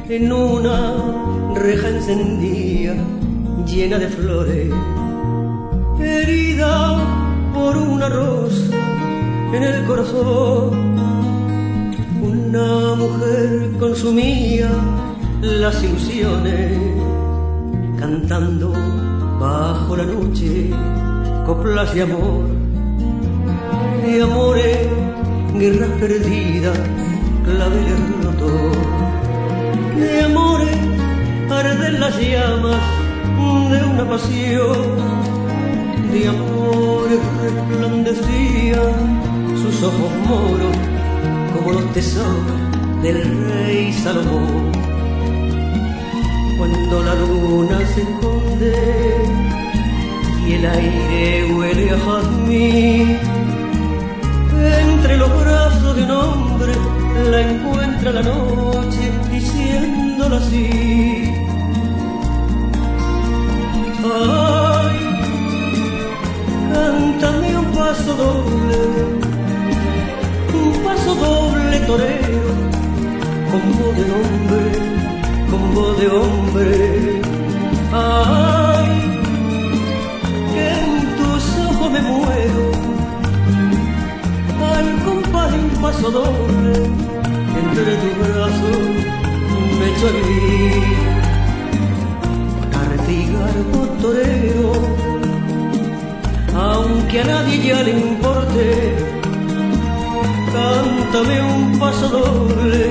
en una reja encendida llena de flores, herida por una rosa en el corazón. Una mujer consumía las ilusiones, cantando bajo la noche coplas de amor, de amores, guerras perdidas, claveles rotos, de amores arden las llamas de una pasión, de amores resplandecían sus ojos moros como los tesoros del rey Salomón. Cuando la luna se esconde y el aire huele a jazmín, entre los brazos de un hombre la encuentra la noche diciéndola así. Ay, cántame un paso doble torero, con voz de hombre, con voz de hombre. Ay, que en tus ojos me muero, al compás de un paso doble, entre tus brazos me echo a vivir. Artigargo torero, aunque a nadie ya le importe, cántame un paso doble,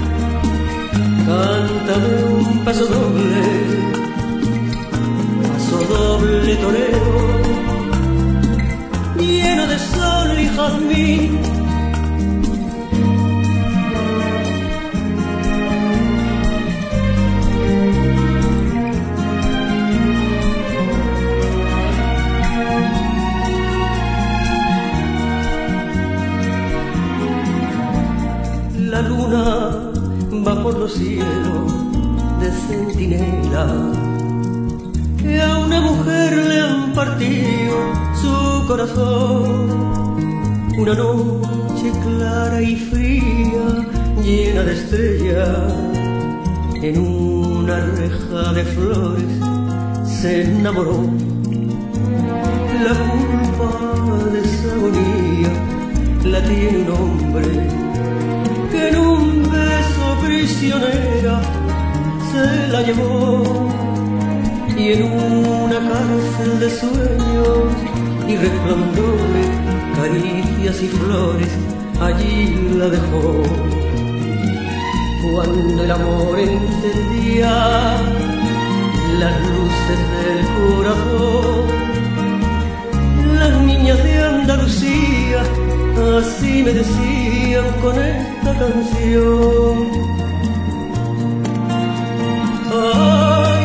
cántame un paso doble torero, lleno de sol y jazmín. La luna va por los cielos de centinela, que a una mujer le han partido su corazón. Una noche clara y fría, llena de estrellas, en una reja de flores se enamoró. La culpa de esa agonía la tiene un hombre que en un beso prisionera se la llevó, y en una cárcel de sueños y resplandores, caricias y flores, allí la dejó. Cuando el amor encendía las luces del corazón, las niñas de Andalucía así me decían con esta canción. Ay,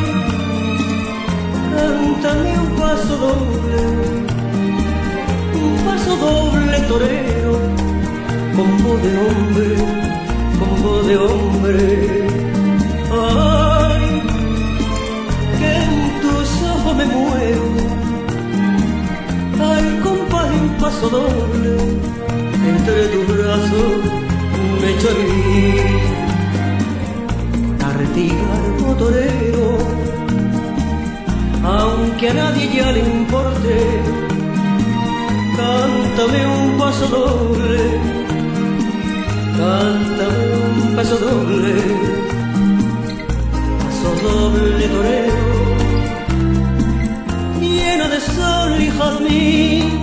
cántame un paso doble torero, con voz de hombre, con voz de hombre. Ay, que en tus ojos me muero, al compás de un paso doble, entre tus brazos me echo a vivir. Artigargo torero, aunque a nadie ya le importe, cántame un paso doble, cántame un paso doble torero, lleno de sol y jazmín.